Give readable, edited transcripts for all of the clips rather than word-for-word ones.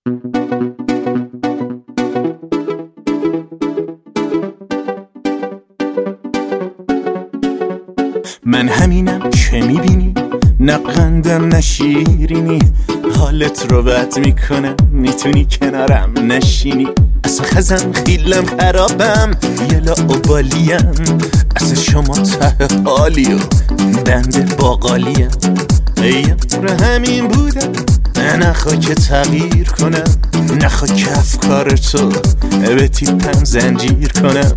من همینم که میبینی، نه قندم نه شیرینی، حالت رو بد میکنم، میتونی کنارم نشینی. اصلا خزم خیلم خرابم، یه لاوبالیم، اصلا شما ته حالی و بنده باقالیم. یار همین بودم، نخوا که تغییر کنم، نخوا که افکار تو به تیپم زنجیر کنم.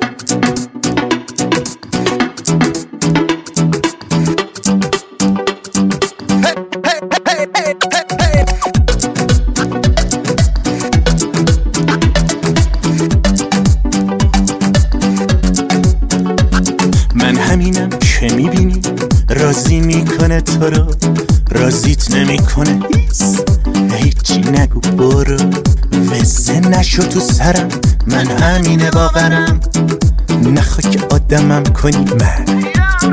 من همینم که میبینی، راضی میکنه تو رو، راضیت نمیکنه هیچی نگو برو. وزه نشو تو سرم، من همینه باورم، نخوا که آدمم کنی من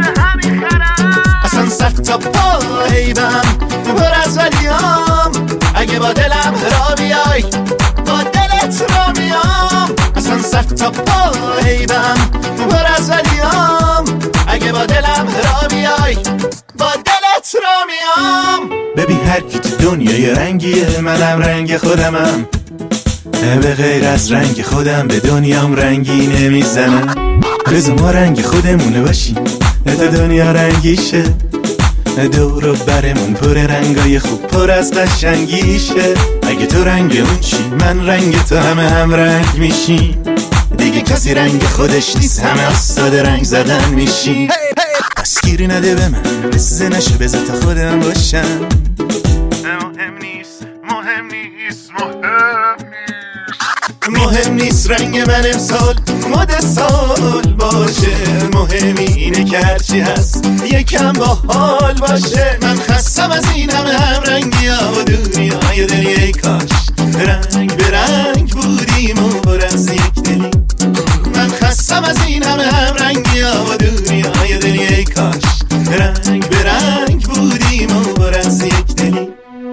اصلا سر تا پا حیبم پر از ولیام. اگه با دلم را بیای با دلت را میام. اصلا سر تا پا حیبم پر از ولیام. اگه با دلم را بیای با دلت را میام. ببین هر کی تو دنیای رنگیه، منم رنگ خودمم، به غیر از رنگ خودم به دنیام رنگی نمیزنم. بذار ما رنگ خودمونه باشیم تا دنیا رنگیشه، دور و برمون پر رنگای خوب پر از قشنگیشه. اگه تو رنگ اون چی، من رنگ تو، همه هم رنگ میشیم دیگه. کسی رنگ خودش نیست، همه استاد رنگ زدن میشیم. پس گیری نده به من، بزه نشه بذار تا خودم باشم. مهم نیست رنگ من امسال مد سال باشه. مهم اینه که هرچی هست یکم با حال باشه. من خستم از این هم رنگی ها و دنیای دلی. ای کاش رنگ به رنگ بودیم و پر از یک دلی. من خستم از این هم رنگی ها و دنیای دلی. ای کاش رنگ به رنگ بودیم و پر از یک دلی.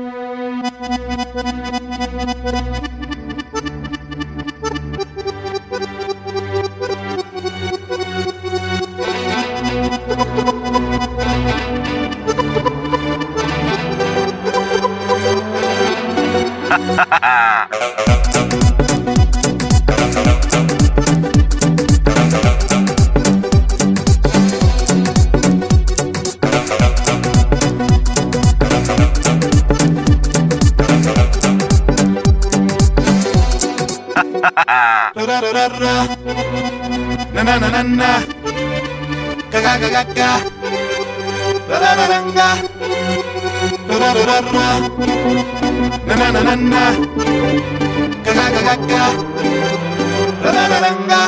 Na na na na na, ga ga ga ga ga, la la la la, la la la la, na na na na na, ga ga ga ga ga, la la la la.